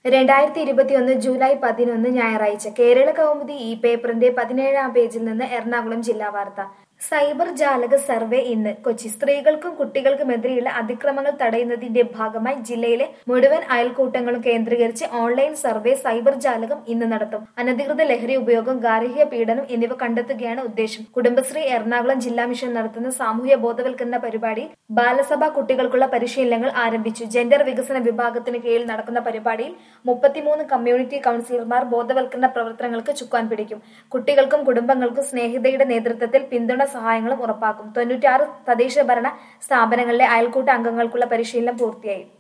2021 July 11 ഞായറാഴ്ച കേരള കൗമുദി ഈ പേപ്പറിന്റെ 17-ാം പേജിൽ നിന്ന് എറണാകുളം ജില്ലാ വാർത്ത. സൈബർ ജാലക സർവേ ഇന്ന്. കൊച്ചി. സ്ത്രീകൾക്കും കുട്ടികൾക്കുമെതിരെയുള്ള അതിക്രമങ്ങൾ തടയുന്നതിന്റെ ഭാഗമായി ജില്ലയിലെ മുഴുവൻ അയൽക്കൂട്ടങ്ങളും കേന്ദ്രീകരിച്ച് ഓൺലൈൻ സർവേ സൈബർ ജാലകം ഇന്ന് നടത്തും. അനധികൃത ലഹരി ഉപയോഗം, ഗാർഹിക പീഡനം എന്നിവ കണ്ടെത്തുകയാണ് ഉദ്ദേശം. കുടുംബശ്രീ എറണാകുളം ജില്ലാ മിഷൻ നടത്തുന്ന സാമൂഹ്യ ബോധവൽക്കരണ പരിപാടി ബാലസഭ കുട്ടികൾക്കുള്ള പരിശീലനങ്ങൾ ആരംഭിച്ചു. ജെൻഡർ വികസന വിഭാഗത്തിന് കീഴിൽ നടക്കുന്ന പരിപാടിയിൽ 33 കമ്മ്യൂണിറ്റി കൌൺസിലർമാർ ബോധവൽക്കരണ പ്രവർത്തനങ്ങൾക്ക് ചുക്കാൻ പിടിക്കും. കുട്ടികൾക്കും കുടുംബങ്ങൾക്കും സ്നേഹിതയുടെ നേതൃത്വത്തിൽ പിന്തുണ സഹായങ്ങളും ഉറപ്പാക്കും. 96 തദ്ദേശ ഭരണ സ്ഥാപനങ്ങളിലെ അയൽക്കൂട്ട അംഗങ്ങൾക്കുള്ള പരിശീലനം പൂർത്തിയായി.